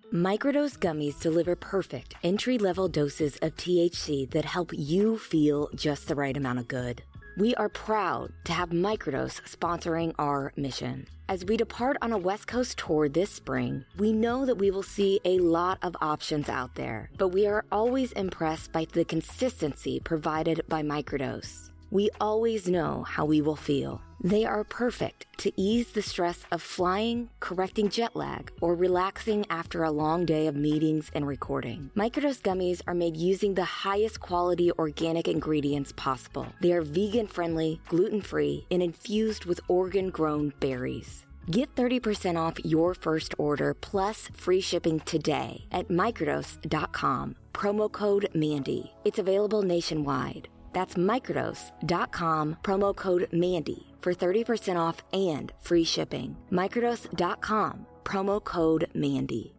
Microdose gummies deliver perfect entry-level doses of THC that help you feel just the right amount of good. We are proud to have Microdose sponsoring our mission. As we depart on a West Coast tour this spring, we know that we will see a lot of options out there, but we are always impressed by the consistency provided by Microdose. We always know how we will feel. They are perfect to ease the stress of flying, correcting jet lag, or relaxing after a long day of meetings and recording. Microdose gummies are made using the highest quality organic ingredients possible. They are vegan-friendly, gluten-free, and infused with Oregon-grown berries. Get 30% off your first order plus free shipping today at microdose.com. Promo code Mandy. It's available nationwide. That's microdose.com, promo code Mandy for 30% off and free shipping. Microdose.com, promo code Mandy.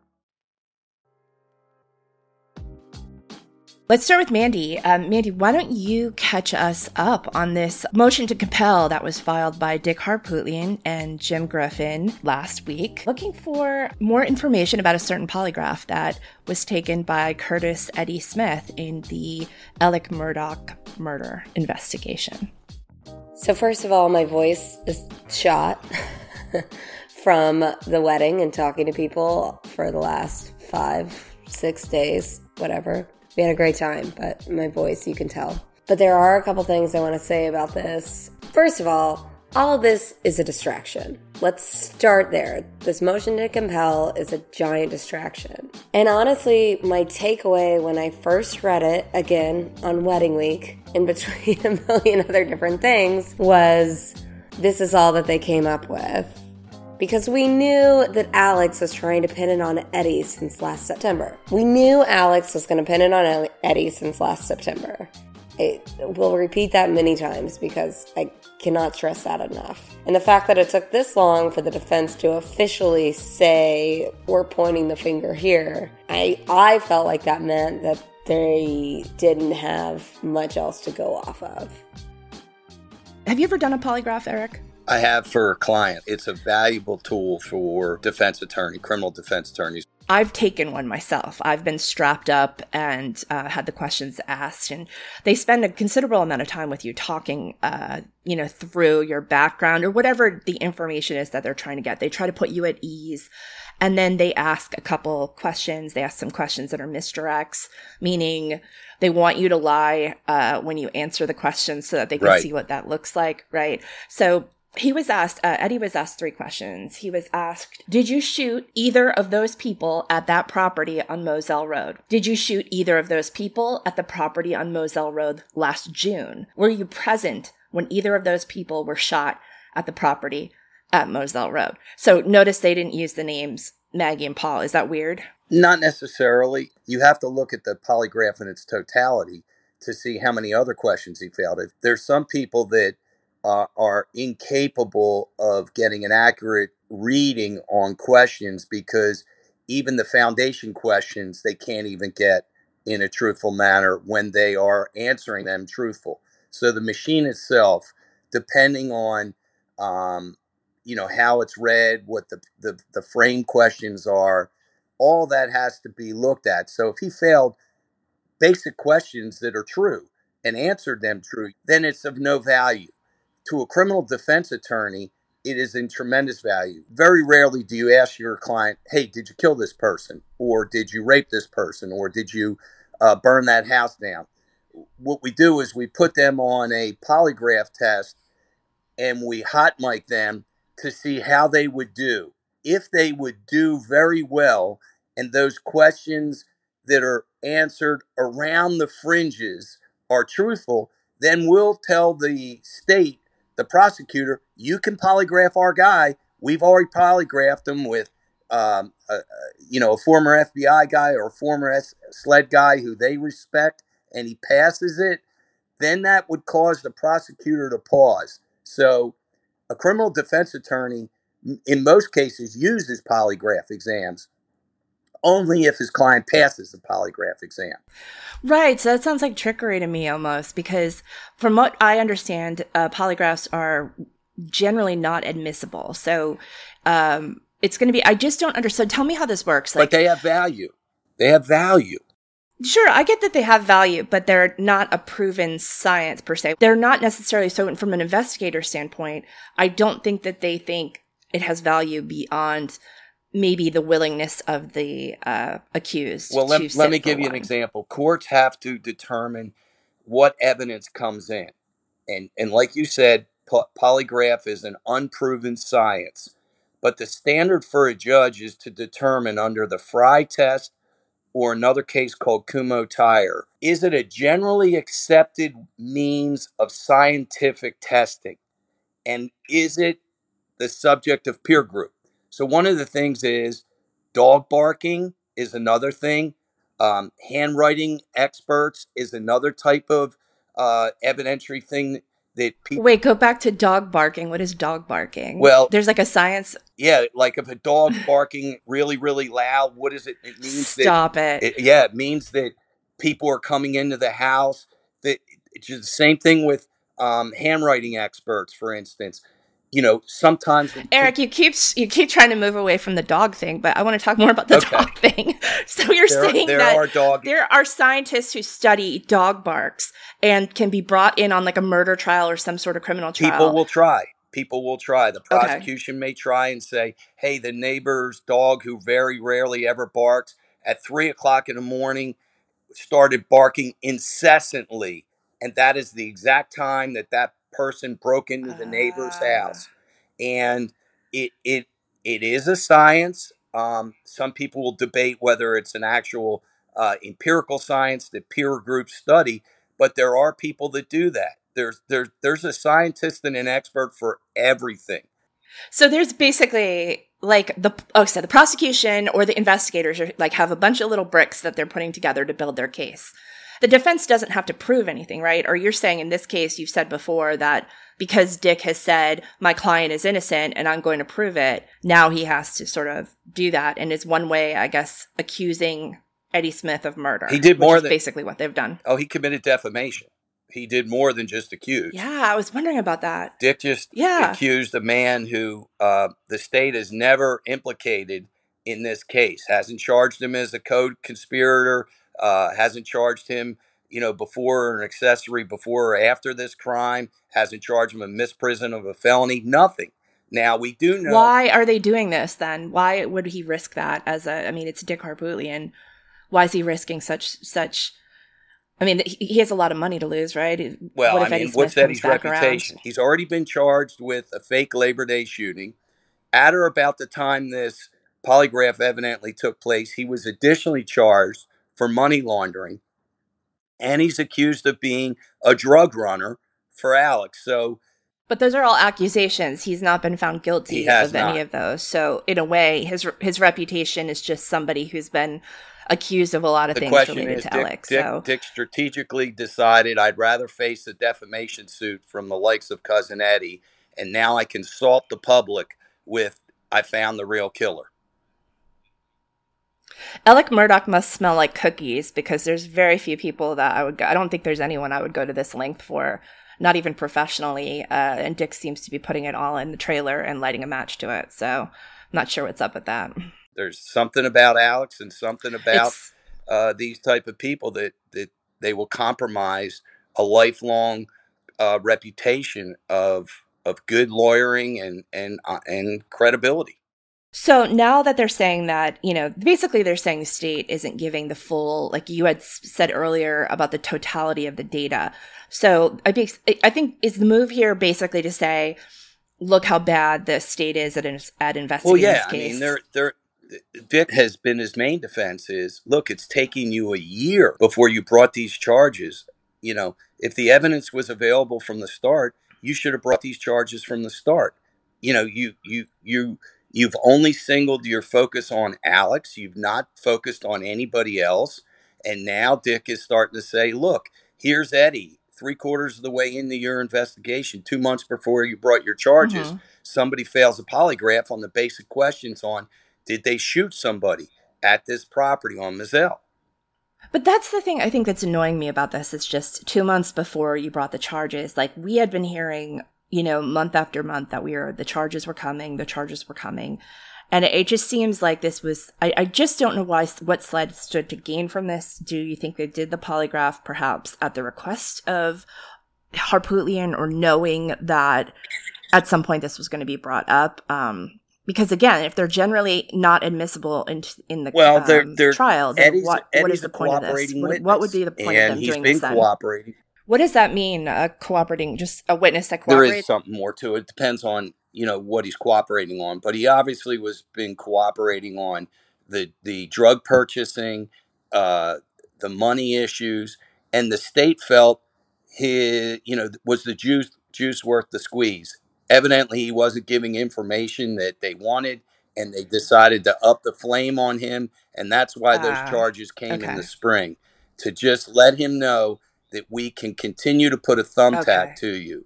Let's start with Mandy. Mandy, why don't you catch us up on this motion to compel that was filed by Dick Harpootlian and Jim Griffin last week, looking for more information about a certain polygraph that was taken by Curtis Eddie Smith in the Alec Murdaugh murder investigation. So first of all, my voice is shot from the wedding and talking to people for the last 5-6 days, whatever. We had a great time, but my voice, you can tell. But there are a couple things I want to say about this. First of all of this is a distraction. Let's start there. This motion to compel is a giant distraction. And honestly, my takeaway when I first read it, again, on wedding week, in between a million other different things, was this is all that they came up with. Because we knew that Alex was trying to pin it on Eddie since last September. We knew Alex was going to pin it on Eddie since last September. We'll repeat that many times because I cannot stress that enough. And the fact that it took this long for the defense to officially say, we're pointing the finger here, I felt like that meant that they didn't have much else to go off of. Have you ever done a polygraph, Eric? I have for a client. It's a valuable tool for criminal defense attorneys. I've taken one myself. I've been strapped up and had the questions asked, and they spend a considerable amount of time with you talking, through your background or whatever the information is that they're trying to get. They try to put you at ease, and then they ask a couple questions. They ask some questions that are misdirects, meaning they want you to lie when you answer the question so that they can see what that looks like, right? So he was asked, Eddie was asked 3 questions. He was asked, did you shoot either of those people at that property on Moselle Road? Did you shoot either of those people at the property on Moselle Road last June? Were you present when either of those people were shot at the property at Moselle Road? So notice they didn't use the names Maggie and Paul. Is that weird? Not necessarily. You have to look at the polygraph in its totality to see how many other questions he failed. There's some people that are incapable of getting an accurate reading on questions because even the foundation questions they can't even get in a truthful manner when they are answering them truthful. So the machine itself, depending on how it's read, what the frame questions are, all that has to be looked at. So if he failed basic questions that are true and answered them true, then it's of no value. To a criminal defense attorney, it is in tremendous value. Very rarely do you ask your client, hey, did you kill this person? Or did you rape this person? Or did you burn that house down? What we do is we put them on a polygraph test and we hot mic them to see how they would do. If they would do very well and those questions that are answered around the fringes are truthful, then we'll tell the state, the prosecutor, you can polygraph our guy. We've already polygraphed him with, a former FBI guy or a former SLED guy who they respect, and he passes it. Then that would cause the prosecutor to pause. So a criminal defense attorney, in most cases, uses polygraph exams only if his client passes the polygraph exam. Right. So that sounds like trickery to me almost, because from what I understand, polygraphs are generally not admissible. So it's going to be, I just don't understand. Tell me how this works. But they have value. They have value. Sure, I get that they have value, but they're not a proven science per se. They're not necessarily, so from an investigator standpoint, I don't think that they think it has value beyond maybe the willingness of the accused. Well, let me give you an example. Courts have to determine what evidence comes in. And like you said, polygraph is an unproven science. But the standard for a judge is to determine under the Frye test or another case called Kumho-Tyre, is it a generally accepted means of scientific testing? And is it the subject of peer group? So one of the things is dog barking is another thing. Handwriting experts is another type of evidentiary thing that people... Wait, go back to dog barking. What is dog barking? Well, there's like a science... Yeah, like if a dog barking really, really loud, what is it? It means Stop it. It means that people are coming into the house. That it's the same thing with handwriting experts, for instance. You know, sometimes Eric, you keep trying to move away from the dog thing, but I want to talk more about the dog thing. So you're saying that there are scientists who study dog barks and can be brought in on like a murder trial or some sort of criminal trial. People will try. The prosecution may try and say, hey, the neighbor's dog, who very rarely ever barks, at 3:00 in the morning started barking incessantly. And that is the exact time that person broke into the neighbor's house. And it is a science. Some people will debate whether it's an actual empirical science that peer groups study, but there are people that do that. There's a scientist and an expert for everything. So there's basically like the prosecution or the investigators are like have a bunch of little bricks that they're putting together to build their case. The defense doesn't have to prove anything, right? Or you're saying in this case, you've said before that because Dick has said my client is innocent and I'm going to prove it, now he has to sort of do that. And it's one way, I guess, accusing Eddie Smith of murder. He did more than basically what they've done. Oh, he committed defamation. He did more than just accuse. Yeah, I was wondering about that. Dick just accused a man who the state has never implicated in this case. Hasn't charged him as a co-conspirator. Hasn't charged him, before or an accessory before or after this crime. Hasn't charged him a misprison of a felony. Nothing. Now, we do know... Why are they doing this, then? Why would he risk that it's Dick Harpootlian. Why is he risking such... I mean, he has a lot of money to lose, right? Well, what's Eddie's reputation? Around? He's already been charged with a fake Labor Day shooting. At or about the time this polygraph evidently took place, he was additionally charged for money laundering. And he's accused of being a drug runner for Alex. But those are all accusations. He's not been found guilty of any of those. So in a way, his reputation is just somebody who's been accused of a lot of things related to Alex. Dick strategically decided I'd rather face a defamation suit from the likes of Cousin Eddie, and now I can salt the public with I found the real killer. Alec Murdaugh must smell like cookies because there's very few people that I would go. I don't think there's anyone I would go to this length for, not even professionally. And Dick seems to be putting it all in the trailer and lighting a match to it. So I'm not sure what's up with that. There's something about Alex and something about these type of people that they will compromise a lifelong reputation of good lawyering and credibility. So now that they're saying that, basically they're saying the state isn't giving the full, like you had said earlier about the totality of the data. So I think is the move here basically to say, look how bad the state is at investigating this case. Dick has been his main defense is, look, it's taking you a year before you brought these charges. If the evidence was available from the start, you should have brought these charges from the start. You've only singled your focus on Alex. You've not focused on anybody else. And now Dick is starting to say, look, here's Eddie, 3/4 of the way into your investigation, 2 months before you brought your charges. Mm-hmm. Somebody fails a polygraph on the basic questions on, did they shoot somebody at this property on Moselle? But that's the thing I think that's annoying me about this. It's just 2 months before you brought the charges. Like we had been hearing, month after month that the charges were coming. And it just seems like this was, I just don't know what SLED stood to gain from this. Do you think they did the polygraph perhaps at the request of Harpootlian, or knowing that at some point this was going to be brought up? Because again, if they're generally not admissible in the they're trial, then what is Eddie's the a point of this? cooperating witness, What would be the point of them doing this then? And he's been cooperating. What does that mean, cooperating? Just a witness that There cooperates? is something more to it. It depends on, what he's cooperating on. But he obviously been cooperating on the drug purchasing, the money issues, and the state felt was the juice worth the squeeze. Evidently, he wasn't giving information that they wanted, and they decided to up the flame on him. And that's why those charges came in the spring, to just let him know that we can continue to put a thumbtack to you.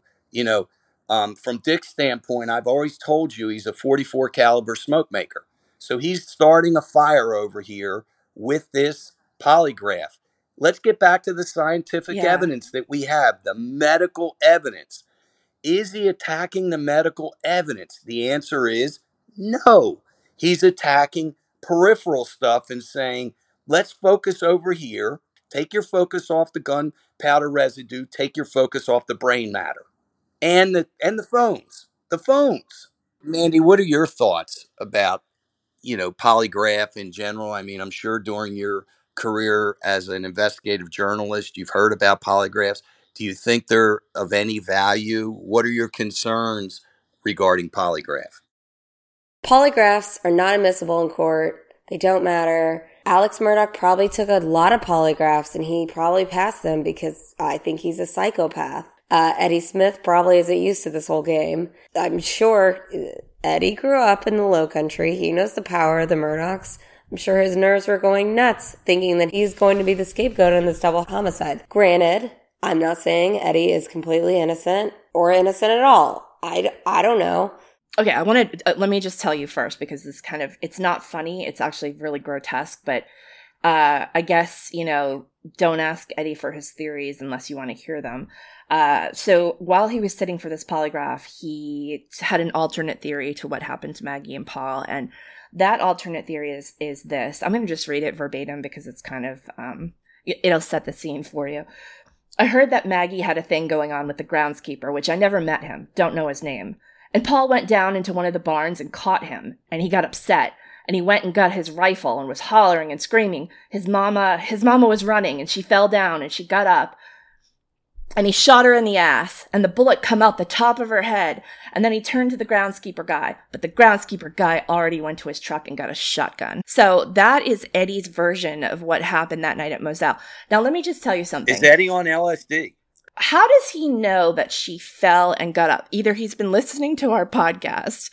From Dick's standpoint, I've always told you he's a 44 caliber smoke maker. So he's starting a fire over here with this polygraph. Let's get back to the scientific evidence that we have, the medical evidence. Is he attacking the medical evidence? The answer is no. He's attacking peripheral stuff and saying, let's focus over here. Take your focus off the gunpowder residue. Take your focus off the brain matter. And the phones. The phones. Mandy, what are your thoughts about, polygraph in general? I mean, I'm sure during your career as an investigative journalist, you've heard about polygraphs. Do you think they're of any value? What are your concerns regarding polygraph? Polygraphs are not admissible in court. They don't matter. Alex Murdaugh probably took a lot of polygraphs and he probably passed them because I think he's a psychopath. Eddie Smith probably isn't used to this whole game. I'm sure Eddie grew up in the Low Country. He knows the power of the Murdaughs. I'm sure his nerves were going nuts thinking that he's going to be the scapegoat in this double homicide. Granted, I'm not saying Eddie is completely innocent or innocent at all. I don't know. Okay, I want to let me just tell you first, because this it's not funny. It's actually really grotesque, but I guess, don't ask Eddie for his theories unless you want to hear them. So while he was sitting for this polygraph, he had an alternate theory to what happened to Maggie and Paul. And that alternate theory is this. I'm going to just read it verbatim because it's kind of, it'll set the scene for you. I heard that Maggie had a thing going on with the groundskeeper, which I never met him, don't know his name. And Paul went down into one of the barns and caught him, and he got upset. And he went and got his rifle and was hollering and screaming. His mama was running, and she fell down and she got up. And he shot her in the ass, and the bullet come out the top of her head. And then he turned to the groundskeeper guy, but the groundskeeper guy already went to his truck and got a shotgun. So that is Eddie's version of what happened that night at Moselle. Now, let me just tell you something. Is Eddie on LSD? How does he know that she fell and got up? Either he's been listening to our podcast,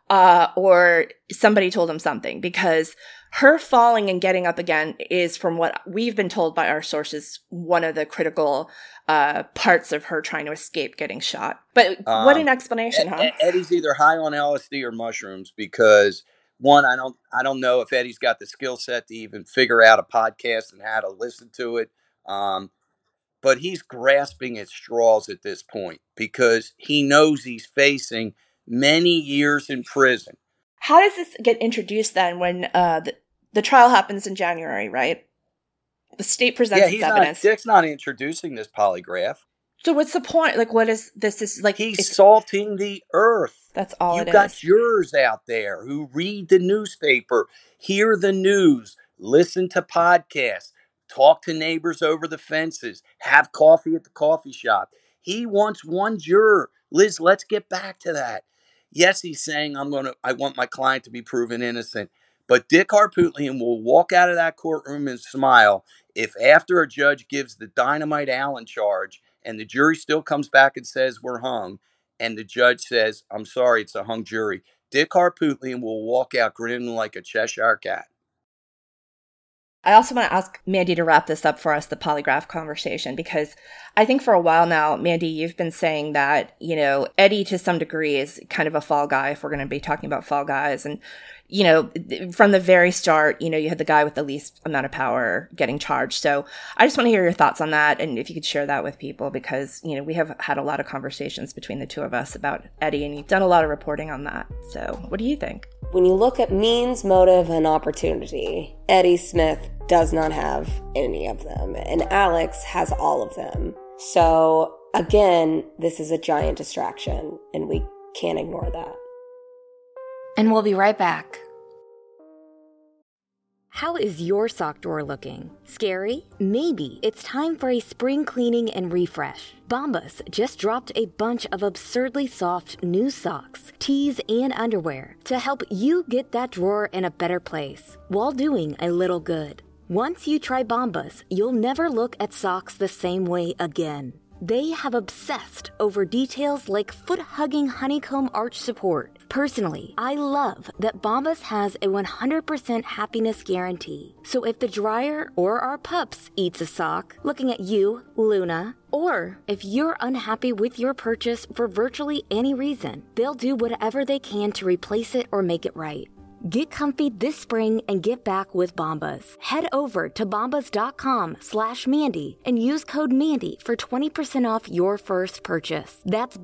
or somebody told him something, because her falling and getting up again is, from what we've been told by our sources, one of the critical parts of her trying to escape getting shot. But what an explanation, huh? Eddie's either high on LSD or mushrooms, because one, I don't know if Eddie's got the skill set to even figure out a podcast and how to listen to it. But he's grasping at straws at this point because he knows he's facing many years in prison. How does this get introduced then when the trial happens in January, right? The state presents its evidence. Dick's not introducing this polygraph. So what's the point? Like, what is this? Is like he's salting the earth. That's all it is. You've got jurors out there who read the newspaper, hear the news, listen to podcasts, talk to neighbors over the fences, have coffee at the coffee shop. He wants one juror. Liz, let's get back to that. Yes, he's saying I want my client to be proven innocent. But Dick Harpootlian will walk out of that courtroom and smile if after a judge gives the Dynamite Allen charge and the jury still comes back and says we're hung, and the judge says, I'm sorry, it's a hung jury. Dick Harpootlian will walk out grinning like a Cheshire cat. I also want to ask Mandy to wrap this up for us, the polygraph conversation, because I think for a while now, Mandy, you've been saying that, Eddie to some degree is kind of a fall guy, if we're going to be talking about fall guys. And, from the very start, you had the guy with the least amount of power getting charged. So I just want to hear your thoughts on that. And if you could share that with people, because, we have had a lot of conversations between the two of us about Eddie, and you've done a lot of reporting on that. So what do you think? When you look at means, motive, and opportunity, Eddie Smith does not have any of them, and Alex has all of them. So again, this is a giant distraction, and we can't ignore that. And we'll be right back. How is your sock drawer looking? Scary? Maybe it's time for a spring cleaning and refresh. Bombas just dropped a bunch of absurdly soft new socks, tees, and underwear to help you get that drawer in a better place while doing a little good. Once you try Bombas, you'll never look at socks the same way again. They have obsessed over details like foot-hugging honeycomb arch support. Personally, I love that Bombas has a 100% happiness guarantee. So if the dryer or our pups eats a sock, looking at you, Luna, or if you're unhappy with your purchase for virtually any reason, they'll do whatever they can to replace it or make it right. Get comfy this spring and get back with Bombas. Head over to bombas.com/Mandy and use code Mandy for 20% off your first purchase. That's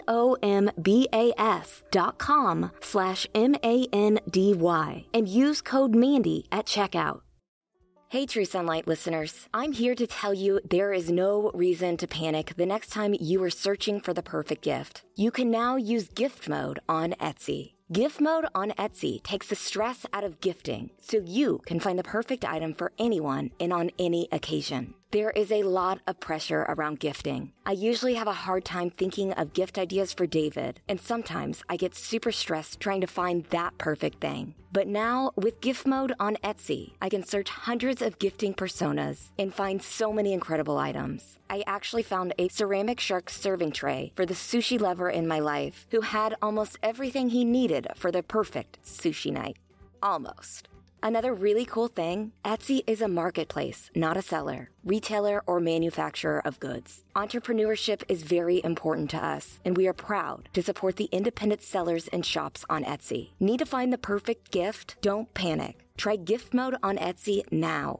BOMBAS.com/MANDY and use code Mandy at checkout. Hey, True Sunlight listeners. I'm here to tell you there is no reason to panic the next time you are searching for the perfect gift. You can now use gift mode on Etsy. Gift mode on Etsy takes the stress out of gifting so you can find the perfect item for anyone and on any occasion. There is a lot of pressure around gifting. I usually have a hard time thinking of gift ideas for David, and sometimes I get super stressed trying to find that perfect thing. But now, with gift mode on Etsy, I can search hundreds of gifting personas and find so many incredible items. I actually found a ceramic shark serving tray for the sushi lover in my life who had almost everything he needed for the perfect sushi night. Almost. Another really cool thing, Etsy is a marketplace, not a seller, retailer, or manufacturer of goods. Entrepreneurship is very important to us, and we are proud to support the independent sellers and shops on Etsy. Need to find the perfect gift? Don't panic. Try gift mode on Etsy now.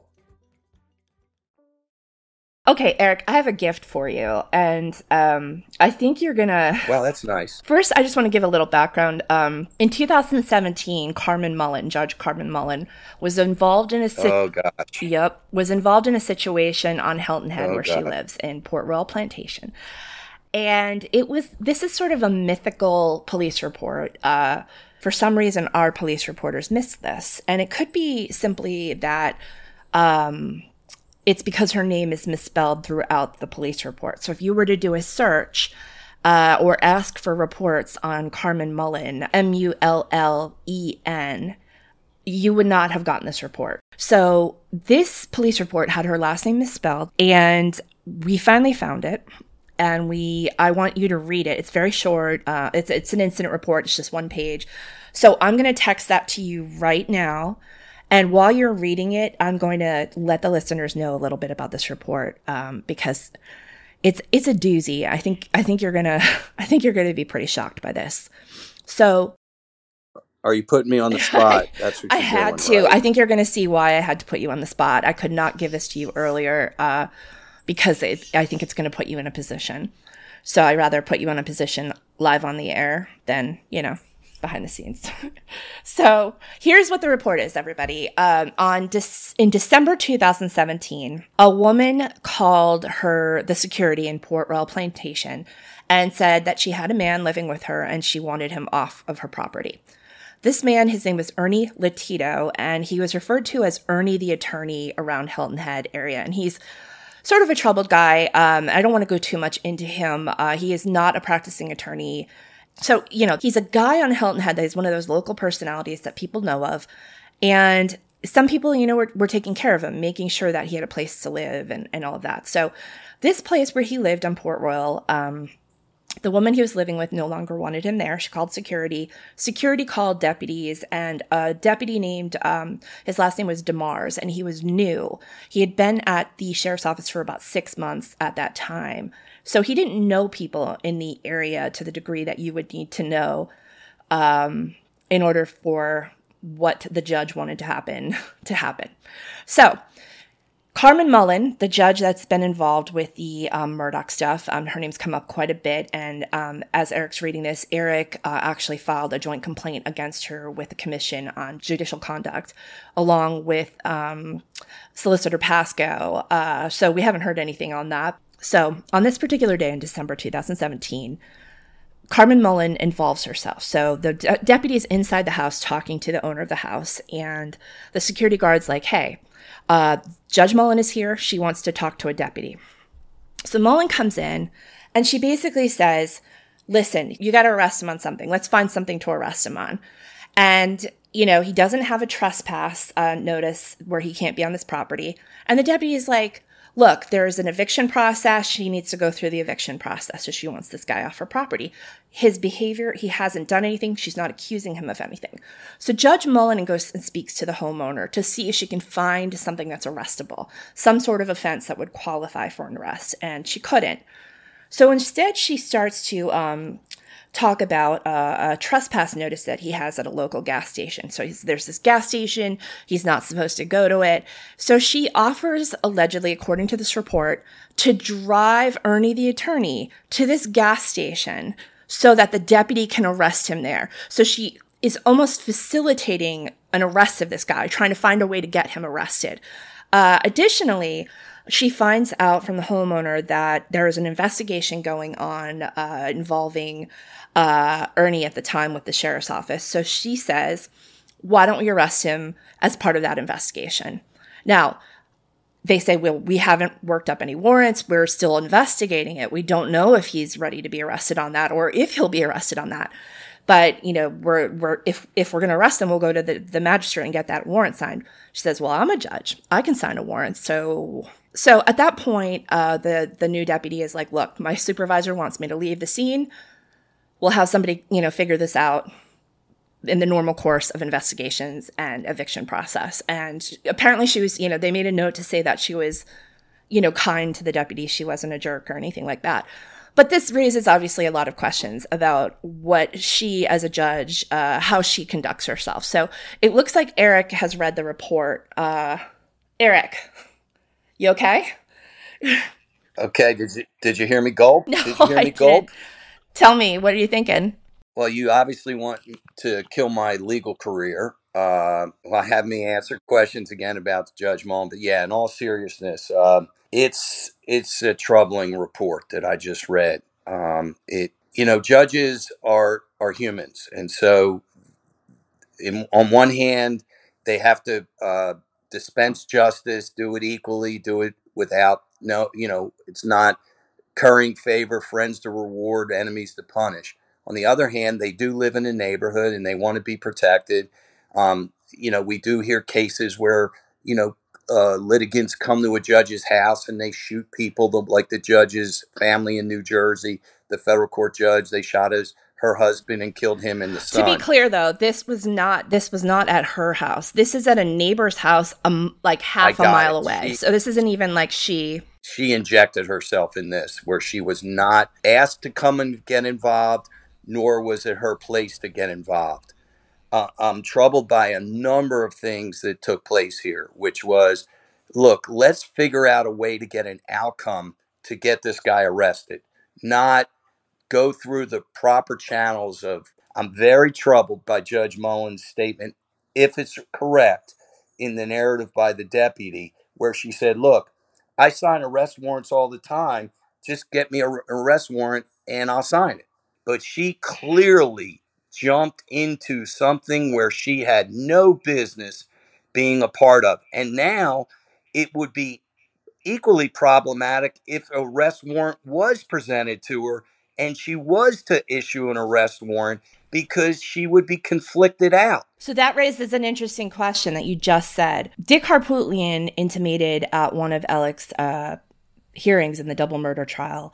Okay, Eric, I have a gift for you, and I think you're gonna... Well, that's nice. First, I just want to give a little background. In 2017, Judge Carmen Mullen, was involved in a... Oh, gosh. Yep, was involved in a situation on Hilton Head where she lives in Port Royal Plantation. And this is sort of a mythical police report. For some reason, our police reporters missed this. And it could be simply that... it's because her name is misspelled throughout the police report. So if you were to do a search or ask for reports on Carmen Mullen, Mullen, you would not have gotten this report. So this police report had her last name misspelled, and we finally found it. And I want you to read it. It's very short. It's an incident report. It's just one page. So I'm going to text that to you right now. And while you're reading it, I'm going to let the listeners know a little bit about this report because it's a doozy. I think you're gonna be pretty shocked by this. So, are you putting me on the spot? That's what I had to. Right? I think you're going to see why I had to put you on the spot. I could not give this to you earlier because I think it's going to put you in a position. So I'd rather put you in a position live on the air than behind the scenes. So here's what the report is, everybody. In December 2017, a woman called the security in Port Royal Plantation and said that she had a man living with her and she wanted him off of her property. This man, his name was Ernie Latito, and he was referred to as Ernie the attorney around Hilton Head area. And he's sort of a troubled guy. I don't want to go too much into him. He is not a practicing attorney. So, he's a guy on Hilton Head that is one of those local personalities that people know of. And some people, were taking care of him, making sure that he had a place to live and all of that. So this place where he lived on Port Royal, the woman he was living with no longer wanted him there. She called security. Security called deputies, and a deputy named, his last name was DeMars, and he was new. He had been at the sheriff's office for about 6 months at that time. So he didn't know people in the area to the degree that you would need to know in order for what the judge wanted to happen. So Carmen Mullen, the judge that's been involved with the Murdaugh stuff, her name's come up quite a bit. And as Eric's reading this, Eric actually filed a joint complaint against her with the Commission on Judicial Conduct, along with Solicitor Pasco. So we haven't heard anything on that. So on this particular day in December 2017, Carmen Mullen involves herself. So the deputy is inside the house talking to the owner of the house, and the security guard's like, hey, Judge Mullen is here. She wants to talk to a deputy. So Mullen comes in and she basically says, listen, you got to arrest him on something. Let's find something to arrest him on. And, he doesn't have a trespass notice where he can't be on this property. And the deputy is like, look, there's an eviction process. She needs to go through the eviction process. So she wants this guy off her property. His behavior, he hasn't done anything. She's not accusing him of anything. So Judge Mullen goes and speaks to the homeowner to see if she can find something that's arrestable, some sort of offense that would qualify for an arrest. And she couldn't. So instead, she starts to talk about a trespass notice that he has at a local gas station. So there's this gas station. He's not supposed to go to it. So she offers, allegedly, according to this report, to drive Ernie the attorney to this gas station so that the deputy can arrest him there. So she is almost facilitating an arrest of this guy, trying to find a way to get him arrested. Additionally, she finds out from the homeowner that there is an investigation going on involving Ernie at the time with the sheriff's office. So she says, why don't we arrest him as part of that investigation? Now, they say, well, we haven't worked up any warrants. We're still investigating it. We don't know if he's ready to be arrested on that or if he'll be arrested on that. But, if we're going to arrest him, we'll go to the magistrate and get that warrant signed. She says, well, I'm a judge. I can sign a warrant. So at that point, the new deputy is like, look, my supervisor wants me to leave the scene. We'll have somebody, figure this out in the normal course of investigations and eviction process. And apparently she was, they made a note to say that she was, kind to the deputy. She wasn't a jerk or anything like that. But this raises obviously a lot of questions about what she, as a judge, how she conducts herself. So it looks like Eric has read the report. Eric, you okay? Okay. Did you hear me gulp? No, Did you hear me I gulp? didn't. Tell me, what are you thinking? Well, you obviously want to kill my legal career. Have me answer questions again about Judge Mullen. But yeah, in all seriousness, it's a troubling report that I just read. Judges are humans, and so on one hand, they have to dispense justice, do it equally, do it without it's not currying favor, friends to reward, enemies to punish. On the other hand, they do live in a neighborhood and they want to be protected. We do hear cases where, litigants come to a judge's house and they shoot people, like the judge's family in New Jersey, the federal court judge, they shot her husband and killed him and the son. To be clear, though, this was not at her house. This is at a neighbor's house, like half a mile away. So this isn't even like she injected herself in this, where she was not asked to come and get involved, nor was it her place to get involved. I'm troubled by a number of things that took place here, which was, look, let's figure out a way to get an outcome to get this guy arrested, not go through the proper channels of. I'm very troubled by Judge Mullen's statement, if it's correct, in the narrative by the deputy, where she said, look, I sign arrest warrants all the time. Just get me an arrest warrant and I'll sign it. But she clearly jumped into something where she had no business being a part of. And now it would be equally problematic if an arrest warrant was presented to her and she was to issue an arrest warrant, because she would be conflicted out. So that raises an interesting question that you just said. Dick Harpootlian intimated at one of Alec's hearings in the double murder trial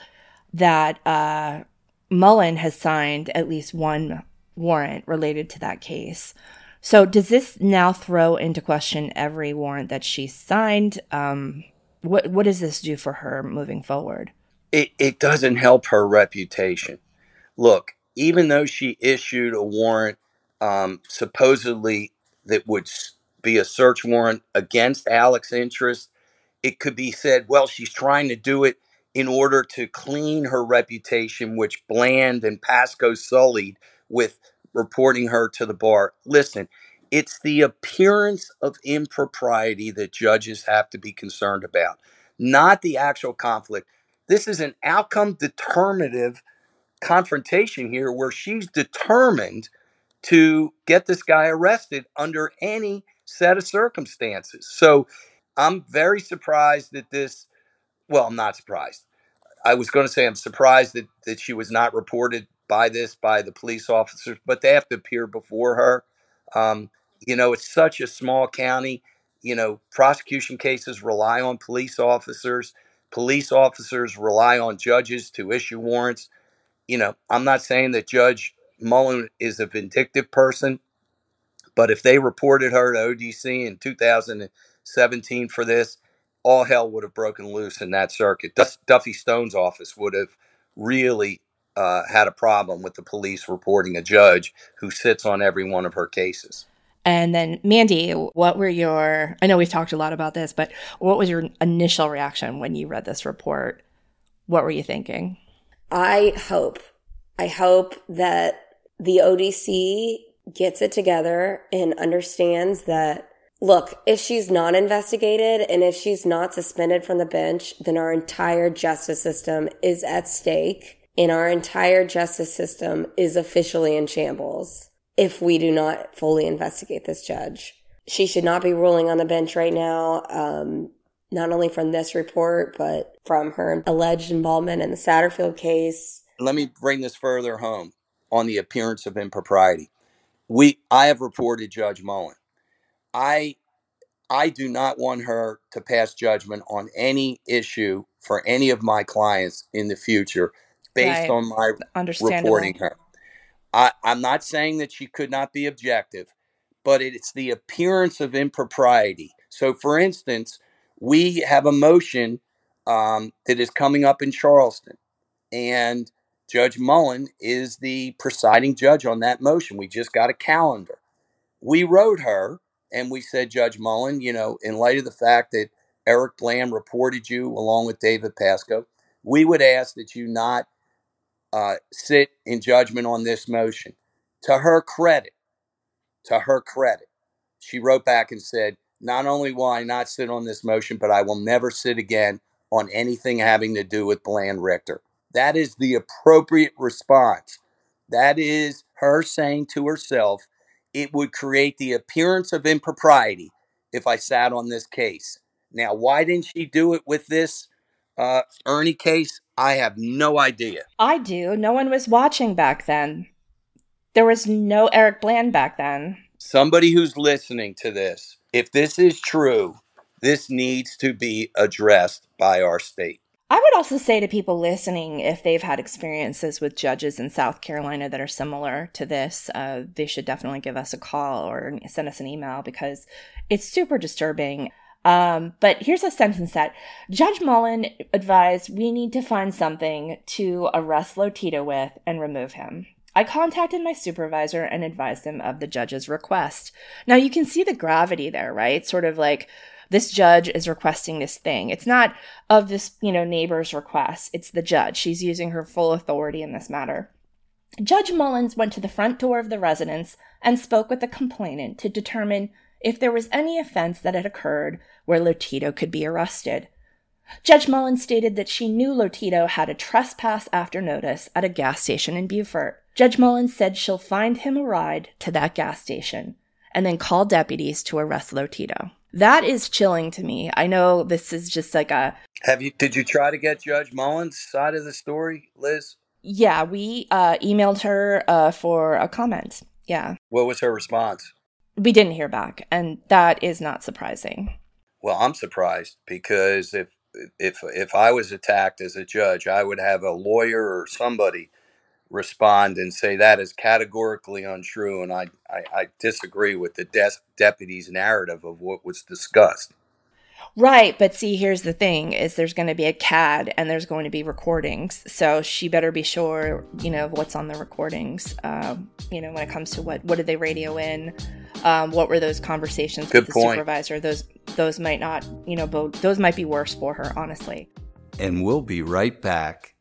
that Mullen has signed at least one warrant related to that case. So does this now throw into question every warrant that she signed? What does this do for her moving forward? It doesn't help her reputation. Look, even though she issued a warrant supposedly that would be a search warrant against Alex's interest. It could be said, well, she's trying to do it in order to clean her reputation, which Bland and Pasco sullied with reporting her to the bar. Listen, it's the appearance of impropriety that judges have to be concerned about, not the actual conflict. This is an outcome determinative confrontation here where she's determined to get this guy arrested under any set of circumstances. So I'm very surprised that this, well, I'm not surprised. I was going to say I'm surprised that she was not reported by the police officers, but they have to appear before her. Um, it's such a small county. Prosecution cases rely on police officers. Police officers rely on judges to issue warrants. I'm not saying that Judge Mullen is a vindictive person, but if they reported her to ODC in 2017 for this, all hell would have broken loose in that circuit. Duffy Stone's office would have really had a problem with the police reporting a judge who sits on every one of her cases. And then, Mandy, what were I know we've talked a lot about this, but what was your initial reaction when you read this report? What were you thinking? I hope that the ODC gets it together and understands that, look, if she's not investigated and if she's not suspended from the bench, then our entire justice system is at stake and our entire justice system is officially in shambles if we do not fully investigate this judge. She should not be ruling on the bench right now, not only from this report, but from her alleged involvement in the Satterfield case. Let me bring this further home on the appearance of impropriety. I have reported Judge Mullen. I do not want her to pass judgment on any issue for any of my clients in the future based on my reporting her. I'm not saying that she could not be objective, but it's the appearance of impropriety. So, for instance, we have a motion that is coming up in Charleston, and Judge Mullen is the presiding judge on that motion. We just got a calendar. We wrote her and we said, Judge Mullen, in light of the fact that Eric Bland reported you along with David Pasco, we would ask that you not sit in judgment on this motion. To her credit, she wrote back and said, not only will I not sit on this motion, but I will never sit again on anything having to do with Bland Richter. That is the appropriate response. That is her saying to herself, it would create the appearance of impropriety if I sat on this case. Now, why didn't she do it with this Ernie case? I have no idea. I do. No one was watching back then. There was no Eric Bland back then. Somebody who's listening to this, if this is true, this needs to be addressed by our state. I would also say to people listening, if they've had experiences with judges in South Carolina that are similar to this, they should definitely give us a call or send us an email because it's super disturbing. But here's a sentence that Judge Mullen advised we need to find something to arrest Lotito with and remove him. I contacted my supervisor and advised him of the judge's request. Now you can see the gravity there, right? Sort of like this judge is requesting this thing. It's not of this, neighbor's request. It's the judge. She's using her full authority in this matter. Judge Mullins went to the front door of the residence and spoke with the complainant to determine if there was any offense that had occurred where Lotito could be arrested. Judge Mullins stated that she knew Lotito had a trespass after notice at a gas station in Beaufort. Judge Mullins said she'll find him a ride to that gas station and then call deputies to arrest Lotito. That is chilling to me. I know this is just like Did you try to get Judge Mullins' side of the story, Liz? Yeah, we emailed her for a comment. Yeah. What was her response? We didn't hear back, and that is not surprising. Well, I'm surprised because if I was attacked as a judge, I would have a lawyer or somebody respond and say that is categorically untrue, and I disagree with the deputy's narrative of what was discussed. Right, but see, here's the thing: is there's going to be a CAD and there's going to be recordings, so she better be sure, of what's on the recordings. When it comes to what did they radio in, what were those conversations Good with the point. supervisor? Those might not, those might be worse for her, honestly. And we'll be right back.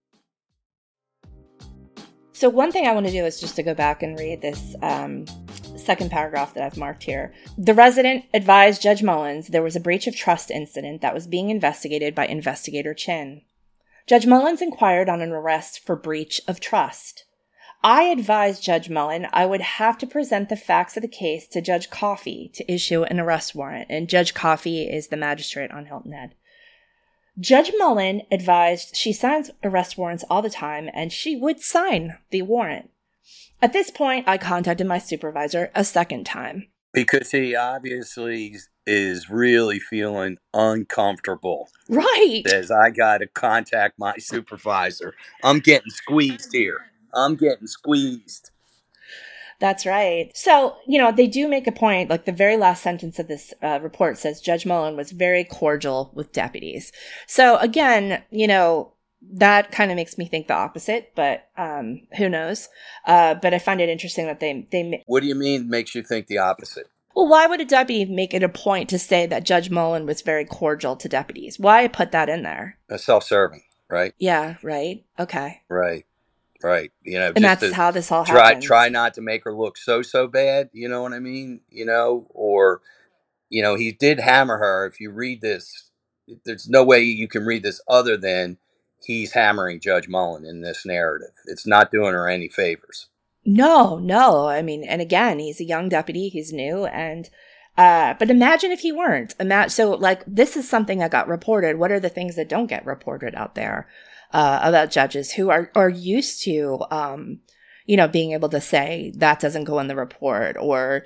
So one thing I want to do is just to go back and read this second paragraph that I've marked here. The resident advised Judge Mullins there was a breach of trust incident that was being investigated by Investigator Chin. Judge Mullins inquired on an arrest for breach of trust. I advised Judge Mullen I would have to present the facts of the case to Judge Coffey to issue an arrest warrant, and Judge Coffey is the magistrate on Hilton Head. Judge Mullen advised she signs arrest warrants all the time and she would sign the warrant. At this point, I contacted my supervisor a second time. Because he obviously is really feeling uncomfortable. Right. Says, I got to contact my supervisor. I'm getting squeezed here. I'm getting squeezed. That's right. So, they do make a point, like the very last sentence of this report says Judge Mullen was very cordial with deputies. So again, that kind of makes me think the opposite, but who knows? But I find it interesting that they. What do you mean makes you think the opposite? Well, why would a deputy make it a point to say that Judge Mullen was very cordial to deputies? Why put that in there? Self-serving, right? Yeah, right. Okay. Right. And that's how this all happens. Try not to make her look so bad. You know what I mean? Or he did hammer her. If you read this, there's no way you can read this other than he's hammering Judge Mullen in this narrative. It's not doing her any favors. No. I mean, and again, he's a young deputy. He's new. And, but imagine if he weren't. So this is something that got reported. What are the things that don't get reported out there? About judges who are used to, being able to say that doesn't go in the report, or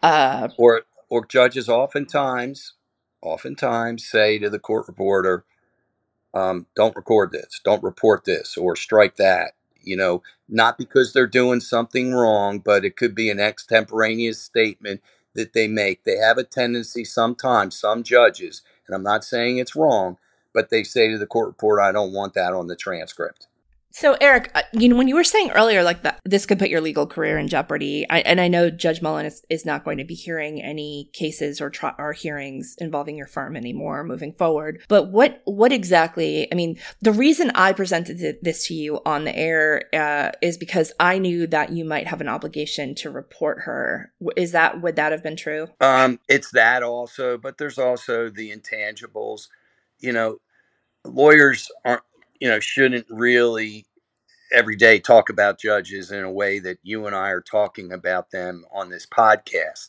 judges oftentimes say to the court reporter, don't record this, don't report this, or strike that. Not because they're doing something wrong, but it could be an extemporaneous statement that they make. They have a tendency sometimes, some judges, and I'm not saying it's wrong, but they say to the court reporter, I don't want that on the transcript. So, Eric, when you were saying earlier, that this could put your legal career in jeopardy, and I know Judge Mullen is not going to be hearing any cases or hearings involving your firm anymore moving forward. But what exactly? I mean, the reason I presented this to you on the air is because I knew that you might have an obligation to report her. Would that have been true? It's that also, but there's also the intangibles. Lawyers aren't. Shouldn't really every day talk about judges in a way that you and I are talking about them on this podcast.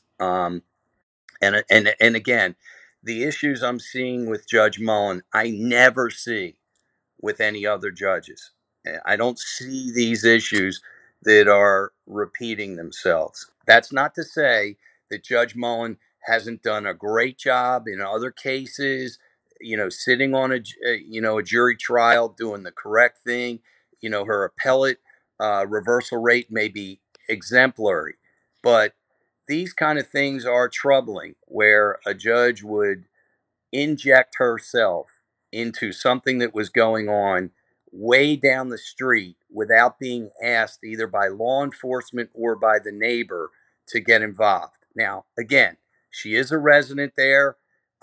And again, the issues I'm seeing with Judge Mullen, I never see with any other judges. I don't see these issues that are repeating themselves. That's not to say that Judge Mullen hasn't done a great job in other cases, sitting on a jury trial, doing the correct thing. Her appellate reversal rate may be exemplary, but these kind of things are troubling, where a judge would inject herself into something that was going on way down the street without being asked either by law enforcement or by the neighbor to get involved. Now, again, she is a resident there.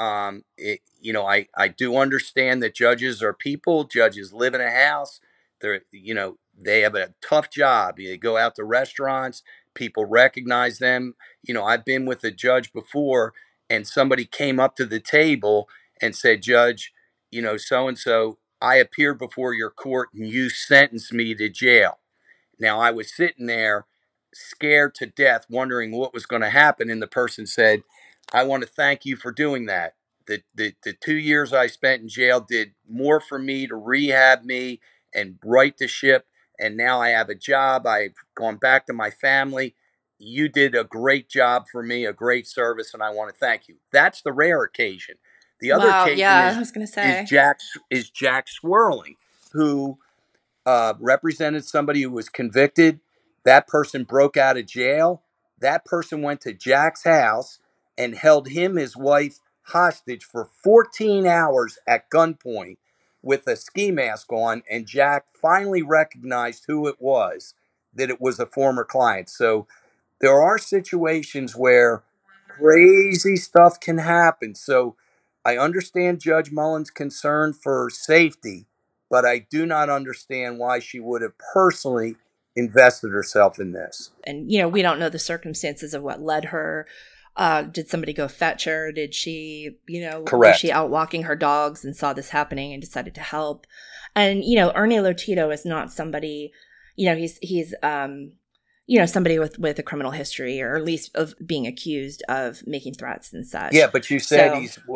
I do understand that judges are people. Judges live in a house. They have a tough job. They go out to restaurants. People recognize them. I've been with a judge before, and somebody came up to the table and said, Judge, so-and-so, I appeared before your court and you sentenced me to jail. Now, I was sitting there scared to death, wondering what was going to happen. And the person said, I want to thank you for doing that. The 2 years I spent in jail did more for me to rehab me and right the ship. And now I have a job. I've gone back to my family. You did a great job for me, a great service, and I want to thank you. That's the rare occasion. The other occasion is Jack Swirling, who represented somebody who was convicted. That person broke out of jail. That person went to Jack's house and held him, his wife, hostage for 14 hours at gunpoint with a ski mask on, and Jack finally recognized who it was, that it was a former client. So there are situations where crazy stuff can happen. So I understand Judge Mullen's concern for safety, but I do not understand why she would have personally invested herself in this. And, we don't know the circumstances of what led her. Did somebody go fetch her? Did she, Correct. Was she out walking her dogs and saw this happening and decided to help? And, Ernie Lotito is not somebody, he's somebody with a criminal history, or at least of being accused of making threats and such. Yeah, but you said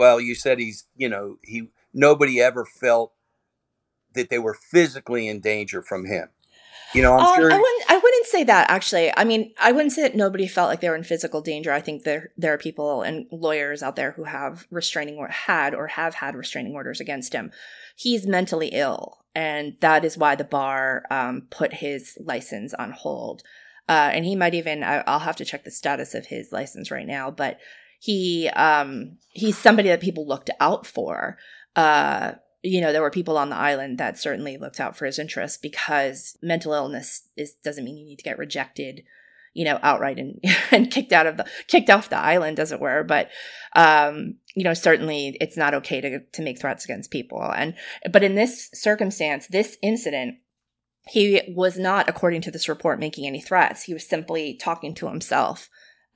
nobody ever felt that they were physically in danger from him. I'm sure. I wouldn't say that, actually. I mean, I wouldn't say that nobody felt like they were in physical danger. I think there are people and lawyers out there who have have had restraining orders against him. He's mentally ill, and that is why the bar put his license on hold. And he might even, I'll have to check the status of his license right now, but he's somebody that people looked out for. There were people on the island that certainly looked out for his interests, because mental illness doesn't mean you need to get rejected, outright and kicked off the island, as it were. But, certainly it's not okay to make threats against people. But in this circumstance, this incident, he was not, according to this report, making any threats. He was simply talking to himself.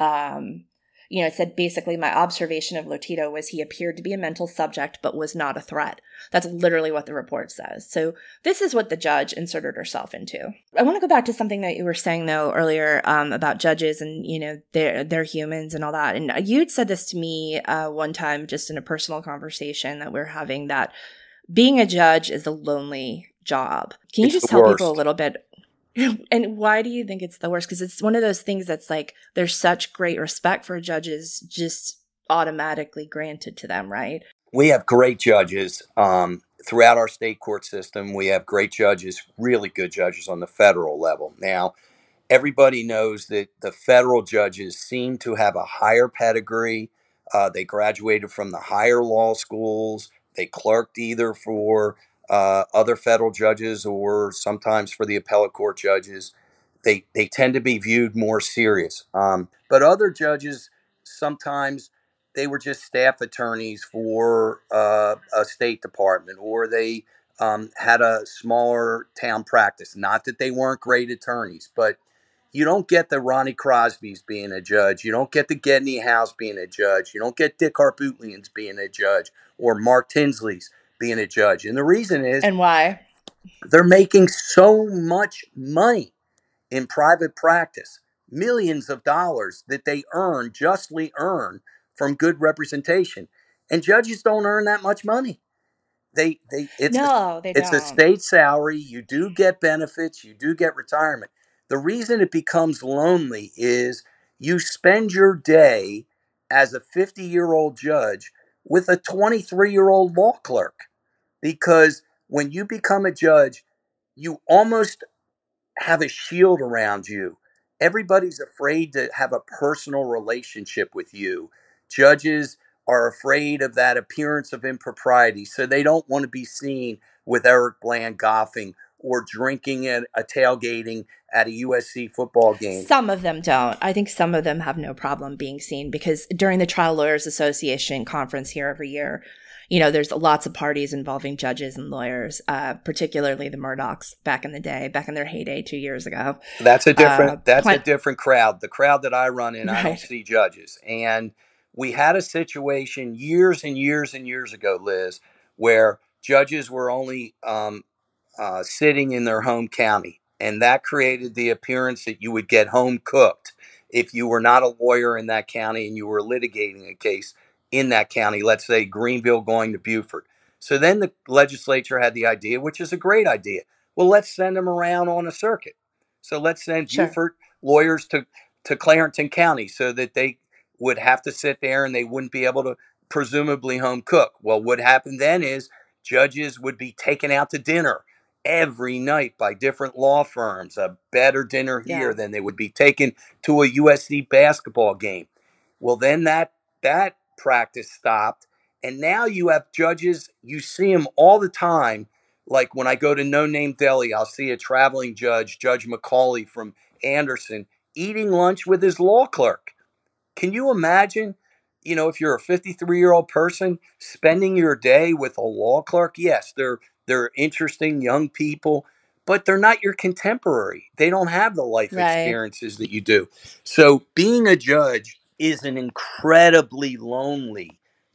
It said, basically, my observation of Lotito was he appeared to be a mental subject, but was not a threat. That's literally what the report says. So this is what the judge inserted herself into. I want to go back to something that you were saying, though, earlier about judges and, they're humans and all that. And you'd said this to me one time, just in a personal conversation that we're having, that being a judge is a lonely job. Can you just tell people a little bit? And why do you think it's the worst? Because it's one of those things that's like, there's such great respect for judges just automatically granted to them, right? We have great judges throughout our state court system. We have great judges, really good judges on the federal level. Now, everybody knows that the federal judges seem to have a higher pedigree. They graduated from the higher law schools. They clerked either for other federal judges or sometimes for the appellate court judges. They tend to be viewed more serious. But other judges, sometimes they were just staff attorneys for a state department, or they had a smaller town practice. Not that they weren't great attorneys, but you don't get the Ronnie Crosbys being a judge. You don't get the Gedney House being a judge. You don't get Dick Harpootlians being a judge, or Mark Tinsley's being a judge. And the reason is, and why? They're making so much money in private practice, millions of dollars that they justly earn from good representation. And judges don't earn that much money. It's a state salary. You do get benefits. You do get retirement. The reason it becomes lonely is you spend your day as a 50-year-old judge with a 23-year-old law clerk. Because when you become a judge, you almost have a shield around you. Everybody's afraid to have a personal relationship with you. Judges are afraid of that appearance of impropriety, so they don't want to be seen with Eric Bland golfing or drinking at a tailgating at a USC football game. Some of them don't. I think some of them have no problem being seen, because during the Trial Lawyers Association conference here every year, there's lots of parties involving judges and lawyers, particularly the Murdochs back in the day, back in their heyday 2 years ago. That's a different crowd. The crowd that I run in, right. I don't see judges. And we had a situation years and years and years ago, Liz, where judges were only sitting in their home county. And that created the appearance that you would get home cooked if you were not a lawyer in that county and you were litigating a case in that county, let's say Greenville going to Beaufort. So then the legislature had the idea, which is a great idea. Well, let's send them around on a circuit. So let's send Beaufort lawyers to Clarendon County so that they would have to sit there and they wouldn't be able to presumably home cook. Well, what happened then is judges would be taken out to dinner every night by different law firms, a better dinner here than they would be taken to a USC basketball game. Well, then that practice stopped. And now you have judges, you see them all the time. Like when I go to No Name Deli, I'll see a traveling judge, Judge McCauley from Anderson, eating lunch with his law clerk. Can you imagine, if you're a 53-year-old person spending your day with a law clerk? Yes, they're interesting young people, but they're not your contemporary. They don't have the life experiences that you do. So being a judge is an incredibly lonely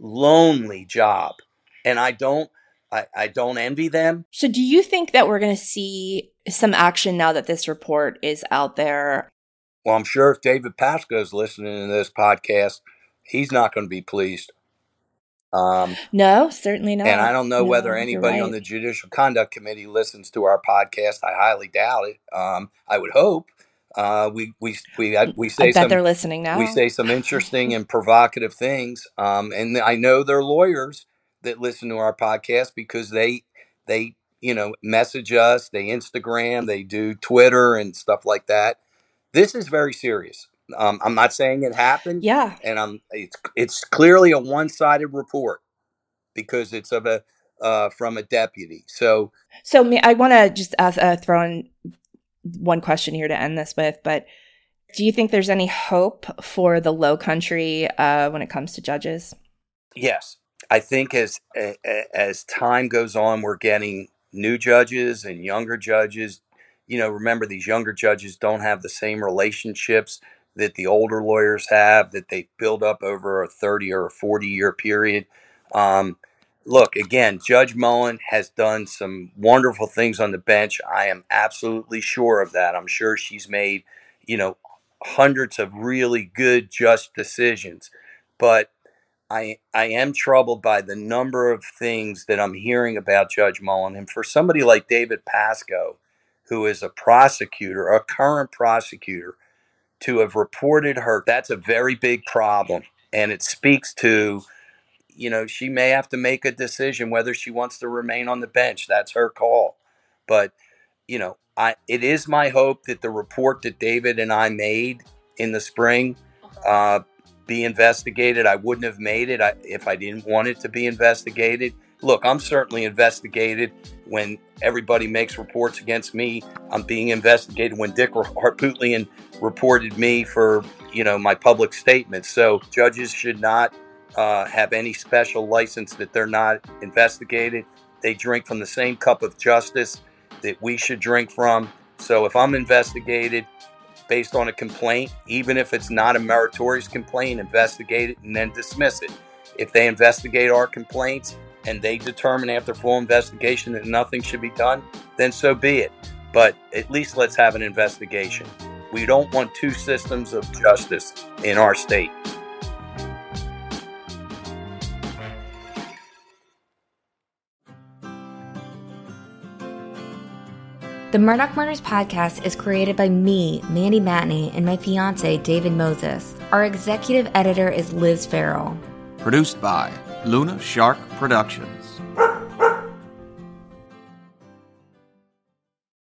job. And I don't envy them. So do you think that we're going to see some action now that this report is out there? Well, I'm sure if David Pasco is listening to this podcast, he's not going to be pleased. No, certainly not. And I don't know whether anybody on the Judicial Conduct Committee listens to our podcast. I highly doubt it. I would hope. We say they're listening now. We say some interesting and provocative things. And I know they're lawyers that listen to our podcast because they message us, they Instagram, they do Twitter and stuff like that. This is very serious. I'm not saying it happened. Yeah. And it's clearly a one-sided report because it's from a deputy. So I want to just throw in one question here to end this with, but do you think there's any hope for the Low Country when it comes to judges? Yes. I think as time goes on, we're getting new judges and younger judges. Remember, these younger judges don't have the same relationships that the older lawyers have, that they build up over a 30 or a 40-year period. Look, again, Judge Mullen has done some wonderful things on the bench. I am absolutely sure of that. I'm sure she's made, hundreds of really good, just decisions. But I am troubled by the number of things that I'm hearing about Judge Mullen. And for somebody like David Pasco, who is a prosecutor, a current prosecutor, to have reported her, that's a very big problem. And it speaks to, she may have to make a decision whether she wants to remain on the bench. That's her call. But, it is my hope that the report that David and I made in the spring be investigated. I wouldn't have made it if I didn't want it to be investigated. Look, I'm certainly investigated when everybody makes reports against me. I'm being investigated when Dick Harpootlian reported me for, my public statements. So judges should not have any special license that they're not investigated. They drink from the same cup of justice that we should drink from. So if I'm investigated based on a complaint, even if it's not a meritorious complaint, investigate it and then dismiss it. If they investigate our complaints and they determine after full investigation that nothing should be done, then so be it. But at least let's have an investigation. We don't want two systems of justice in our state. The Murdaugh Murders podcast is created by me, Mandy Matney, and my fiance, David Moses. Our executive editor is Liz Farrell. Produced by Luna Shark Productions.